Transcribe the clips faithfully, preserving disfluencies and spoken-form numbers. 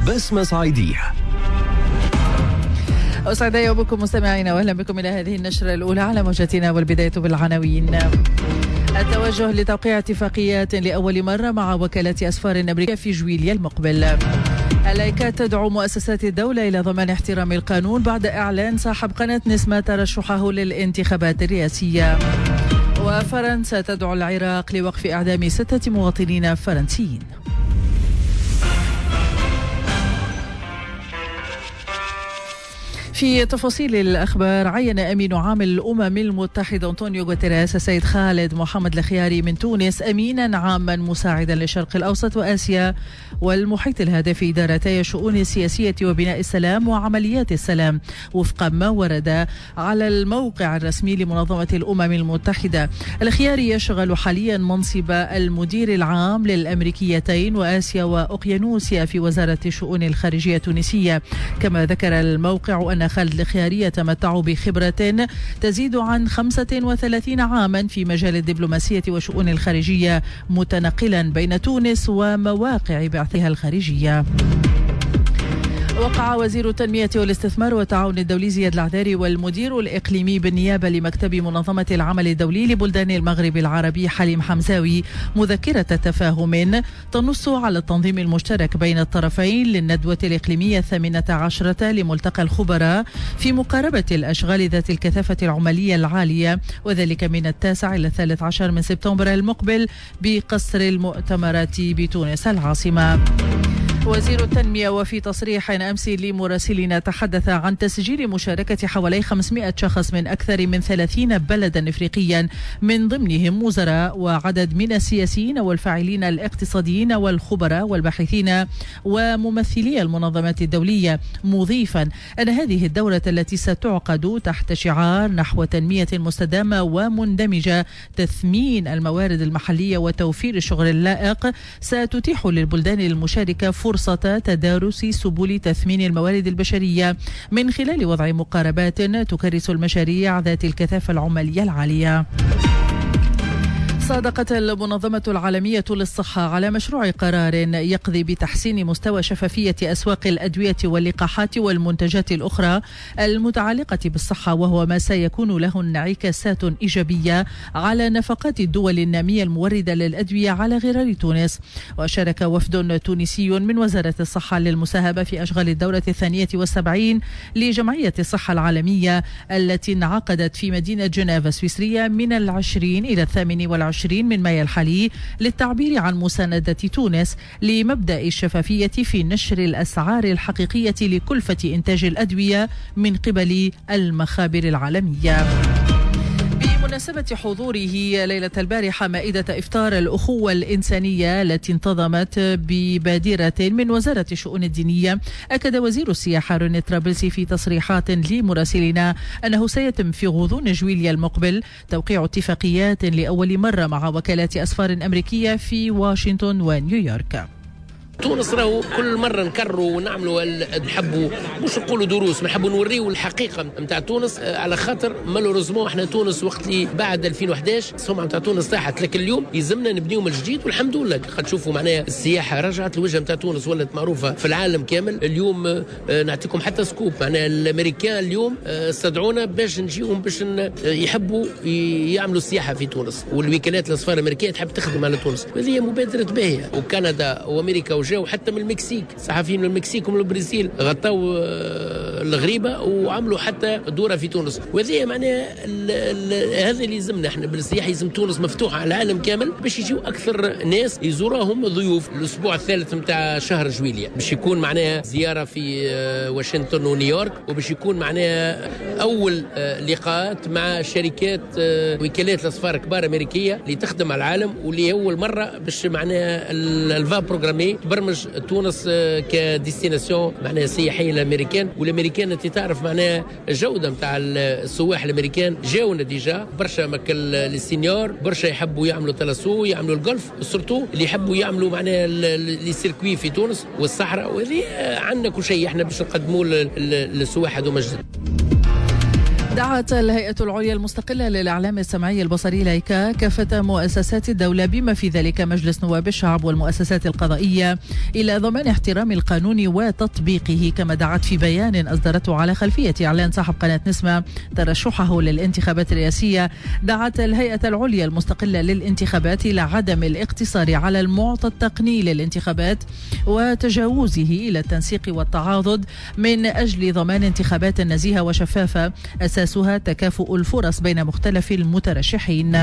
بسمة صعيدية. أسعد يومكم مستمعينا، وأهلا بكم إلى هذه النشرة الأولى على موجتنا، والبداية بالعناوين. التوجه لتوقيع اتفاقيات لأول مرة مع وكالة أسفار أمريكية في جويليا المقبل. الأيكاد تدعو مؤسسات الدولة إلى ضمان احترام القانون بعد إعلان صاحب قناة نسمة ترشحه للانتخابات الرئاسية. وفرنسا تدعو العراق لوقف إعدام ستة مواطنين فرنسيين. في تفاصيل الأخبار، عين أمين عام الأمم المتحدة أنطونيو غوتيريس السيد خالد محمد الخياري من تونس أمينا عاما مساعدا للشرق الأوسط وآسيا والمحيط الهادئ في إدارتي الشؤون السياسية وبناء السلام وعمليات السلام، وفق ما ورد على الموقع الرسمي لمنظمة الأمم المتحدة. الخياري يشغل حاليا منصب المدير العام للأمريكيتين وآسيا وأوقيانوسيا في وزارة الشؤون الخارجية التونسية. كما ذكر الموقع أن خالد الخياري يتمتع بخبرة تزيد عن خمسة وثلاثين عاما في مجال الدبلوماسية وشؤون الخارجية، متنقلا بين تونس ومواقع بعثها الخارجية. وقع وزير التنمية والاستثمار والتعاون الدولي زياد العذاري والمدير الإقليمي بالنيابة لمكتب منظمة العمل الدولي لبلدان المغرب العربي حليم حمزاوي مذكرة تفاهم تنص على التنظيم المشترك بين الطرفين للندوة الإقليمية الثامنة عشرة لملتقى الخبراء في مقاربة الأشغال ذات الكثافة العمالية العالية، وذلك من التاسع إلى الثالث عشر من سبتمبر المقبل بقصر المؤتمرات بتونس العاصمة. وزير التنمية وفي تصريح أمس لمراسلنا تحدث عن تسجيل مشاركة حوالي خمسمائة شخص من أكثر من ثلاثين بلدا إفريقيا، من ضمنهم وزراء وعدد من السياسيين والفاعلين الاقتصاديين والخبراء والباحثين وممثلي المنظمات الدولية، مضيفا أن هذه الدورة التي ستعقد تحت شعار نحو تنمية مستدامة ومندمجة تثمين الموارد المحلية وتوفير الشغل اللائق ستتيح للبلدان المشاركة فرصة فرصة تدارس سبل تثمين الموارد البشرية من خلال وضع مقاربات تكرس المشاريع ذات الكثافة العمالية العالية. صادقت المنظمة العالمية للصحة على مشروع قرار يقضي بتحسين مستوى شفافية أسواق الأدوية واللقاحات والمنتجات الأخرى المتعلقة بالصحة، وهو ما سيكون له انعكاسات إيجابية على نفقات الدول النامية الموردة للأدوية على غرار تونس. وشارك وفد تونسي من وزارة الصحة للمساهمة في أشغال الدورة الثانية والسبعين لجمعية الصحة العالمية التي انعقدت في مدينة جنيف السويسرية من العشرين إلى الثامن والعشرين من مايو الحالي، للتعبير عن مساندة تونس لمبدأ الشفافية في نشر الأسعار الحقيقية لكلفة إنتاج الأدوية من قبل المخابر العالمية. بمناسبة حضوره ليلة البارحة مائدة إفطار الأخوة الإنسانية التي انتظمت ببادرة من وزارة الشؤون الدينية، أكد وزير السياحة روني طرابلسي في تصريحات لمراسلنا أنه سيتم في غضون جويليا المقبل توقيع اتفاقيات لأول مرة مع وكالات أسفار أمريكية في واشنطن ونيويورك. تونس راهو كل مرة نكرروا ونعملوا نحبوا مش نقولوا دروس، نحبوا نوريوا الحقيقة نتاع تونس، على خاطر مالوريزمون احنا تونس وقت اللي بعد ألفين وإحدى عشر السمعة نتاع تونس طاحت، لكن اليوم يلزمنا نبنيو من جديد والحمد لله. قد تشوفوا معناها السياحة رجعت، الوجهة نتاع تونس ولات معروفة في العالم كامل. اليوم نعطيكم حتى سكوب، معناها الأمريكان اليوم استدعونا باش نجيهم باش يحبوا يعملوا السياحة في تونس، والوكالات الأسفار الأمريكية تحب تخدم على تونس، وهذه مبادرة باهية. وكندا وأمريكا جاو حتى من المكسيك، صحفيين من المكسيك ومن البرازيل غطوا الغريبة وعملوا حتى دورة في تونس، وهذه معناها هذا اللي يلزمنا احنا بالسياحة. يلزم تونس مفتوحة على العالم كامل باش يجيو أكثر ناس يزوروهم ضيوف. الأسبوع الثالث متاع شهر جويليا باش يكون معناها زيارة في واشنطن ونيويورك، وباش يكون معناها أول لقاءات مع شركات وكالات الأسفار كبار أمريكية اللي تخدم على العالم، واللي أول مرة باش معناها الفا بروغرامي تبرمج تونس كديستيناسيون معناها سياحيه للامريكان. والامريكان انت تعرف معناها الجوده نتاع السواح الامريكان جاونا ديجا برشا مكل السينيور، برشا يحبوا يعملوا تلاسو، يعملوا الجولف، سورتو اللي يحبوا يعملوا معناها لي سيركوي في تونس والصحراء، وهذه عندنا كل شيء احنا باش نقدموا للسواح هذوما جدد. دعت الهيئة العليا المستقلة للإعلام السمعي البصري لايكا كافة مؤسسات الدولة بما في ذلك مجلس نواب الشعب والمؤسسات القضائية إلى ضمان احترام القانون وتطبيقه، كما دعت في بيان أصدرته على خلفية إعلان صاحب قناة نسمة ترشحه للانتخابات الرئاسية. دعت الهيئة العليا المستقلة للانتخابات إلى عدم الاقتصار على المعطى التقني للانتخابات وتجاوزه إلى التنسيق والتعاضد من أجل ضمان انتخابات نزيهة وشفافة أساسها تكافؤ الفرص بين مختلف المترشحين.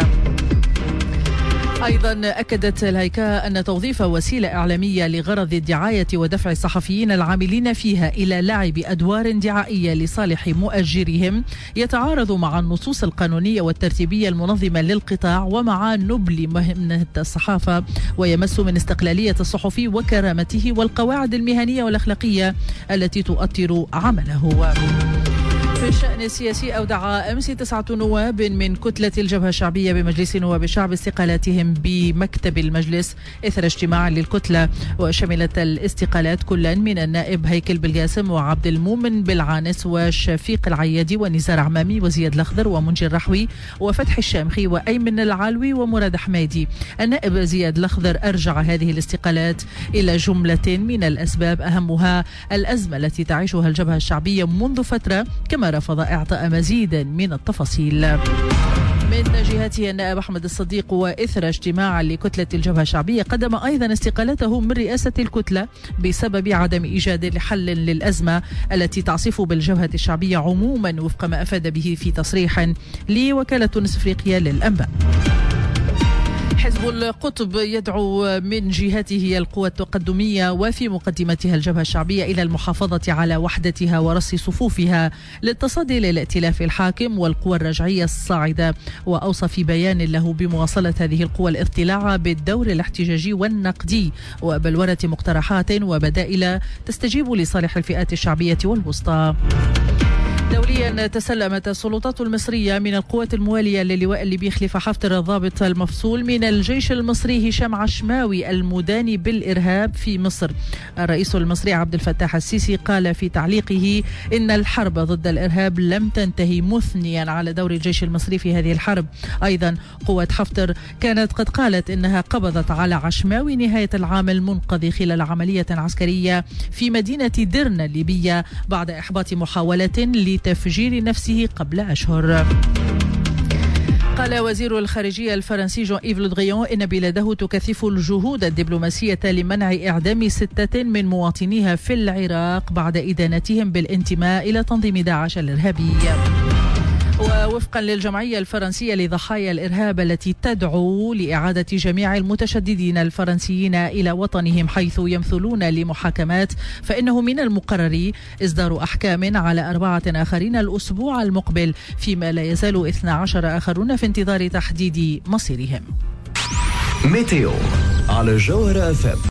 أيضا أكدت الهيكا أن توظيف وسيلة إعلامية لغرض الدعاية ودفع الصحفيين العاملين فيها إلى لعب أدوار دعائية لصالح مؤجرهم يتعارض مع النصوص القانونية والترتيبية المنظمة للقطاع ومع نبل مهنة الصحافة، ويمس من استقلالية الصحفي وكرامته والقواعد المهنية والأخلاقية التي تؤطر عمله. في الشأن السياسي، أودع أمس تسعة نواب من كتلة الجبهة الشعبية بمجلس نواب الشعب استقالاتهم بمكتب المجلس إثر اجتماع للكتلة، وشملت الاستقالات كلا من النائب هيكل بالقاسم وعبد المؤمن بالعانس وشفيق العيادي ونزار عمامي وزياد الأخضر ومنجي الرحوي وفتح الشامخي وأيمن العالوي ومراد حميدي. النائب زياد الأخضر أرجع هذه الاستقالات إلى جملة من الأسباب أهمها الأزمة التي تعيشها الجبهة الشعبية منذ فترة، كما رفض إعطاء مزيدا من التفاصيل. من جهته النائب أحمد الصديق وإثر اجتماع لكتلة الجبهة الشعبية قدم أيضا استقالته من رئاسة الكتلة بسبب عدم إيجاد حل للأزمة التي تعصف بالجبهة الشعبية عموما، وفق ما أفاد به في تصريح لوكالة تونس أفريقيا للأنباء. حزب القطب يدعو من جهته القوى التقدمية وفي مقدمتها الجبهة الشعبية إلى المحافظة على وحدتها ورص صفوفها للتصدي للائتلاف الحاكم والقوى الرجعية الصاعدة، وأوصى في بيان له بمواصلة هذه القوى الاضطلاع بالدور الاحتجاجي والنقدي وبلورة مقترحات وبدائل تستجيب لصالح الفئات الشعبية والوسطى. دوليا، تسلمت السلطات المصرية من القوات الموالية للواء الليبي خليفة حفتر الضابط المفصول من الجيش المصري هشام عشماوي المداني بالإرهاب في مصر. الرئيس المصري عبد الفتاح السيسي قال في تعليقه إن الحرب ضد الإرهاب لم تنتهي، مثنيا على دور الجيش المصري في هذه الحرب. أيضا قوات حفتر كانت قد قالت إنها قبضت على عشماوي نهاية العام المنقضي خلال عملية عسكرية في مدينة درنا الليبية بعد إحباط محاولة لتفجير نفسه قبل أشهر. قال وزير الخارجية الفرنسي جون إيف لو دريان إن بلاده تكثف الجهود الدبلوماسية لمنع إعدام ستة من مواطنيها في العراق بعد إدانتهم بالانتماء إلى تنظيم داعش الإرهابي. ووفقا للجمعية الفرنسية لضحايا الإرهاب التي تدعو لإعادة جميع المتشددين الفرنسيين إلى وطنهم حيث يمثلون لمحاكمات، فإنه من المقرر إصدار أحكام على أربعة آخرين الأسبوع المقبل، فيما لا يزال اثنا عشر آخرون في انتظار تحديد مصيرهم. ميتيو على جوهرة أف أم.